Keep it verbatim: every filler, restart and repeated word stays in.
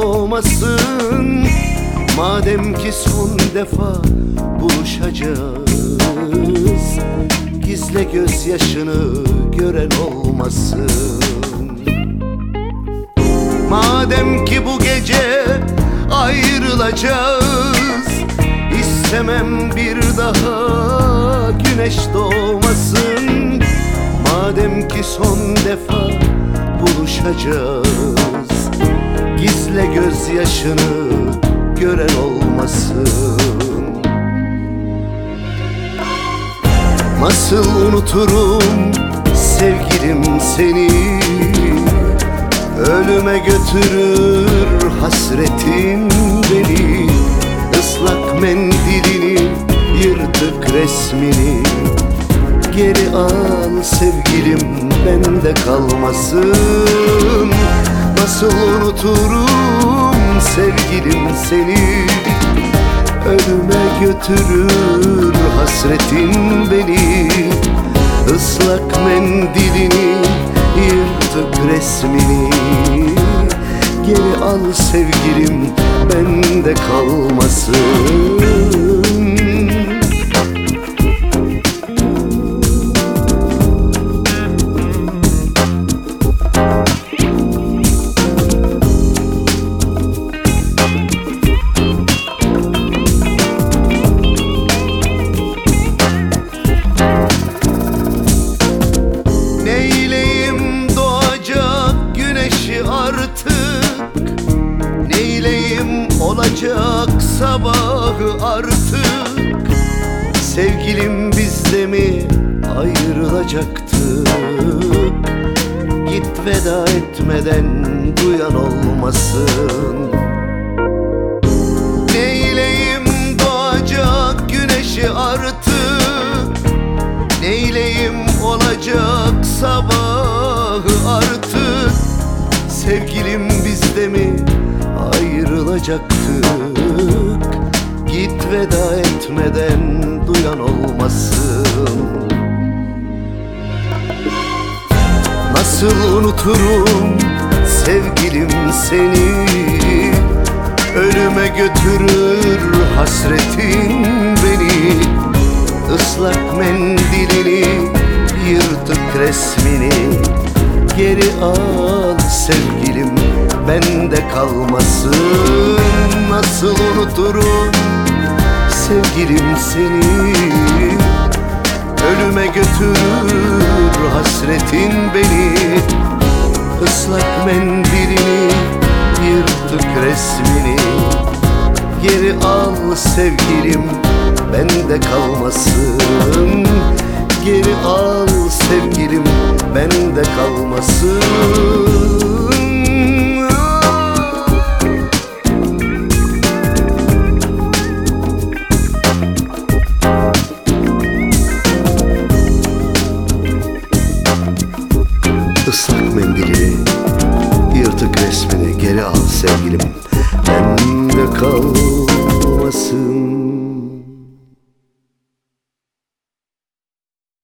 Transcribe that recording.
doğmasın. Madem ki son defa buluşacağız, gizle gözyaşını gören olmasın. Madem ki bu gece ayrılacağız, istemem bir daha güneş doğmasın. Madem ki son defa buluşacağız, gizle gözyaşını gören olmasın. Nasıl unuturum sevgilim seni, ölüme götürür hasretin beni. Islak mendilini, yırtık resmini geri al sevgilim, bende kalmasın. Nasıl unuturum sevgilim seni, ölüme götürür hasretin beni. Islak mendilini, yırtık resmini geri al sevgilim, bende kalmasın. Olacak sabahı artık, sevgilim biz de mi ayrılacaktık? Git veda etmeden duyan olmasın. Neyleyim doğacak güneşi artık, neyleyim olacak sabahı artık, sevgilim biz de mi ayrılacaktık? Git veda etmeden duyan olmasın. Nasıl unuturum sevgilim seni, ölüme götürür hasretin beni. Islak mendilini, yırtık resmini geri al sevgilim, bende kalmasın. Nasıl unuturum sevgilim seni, ölüme götürür hasretin beni. Islak mendilini, yırtık resmini geri al sevgilim, bende kalmasın. Geri al sevgilim, bende kalmasın. Islak mendilini, yırtık resmini geri al sevgilim, ben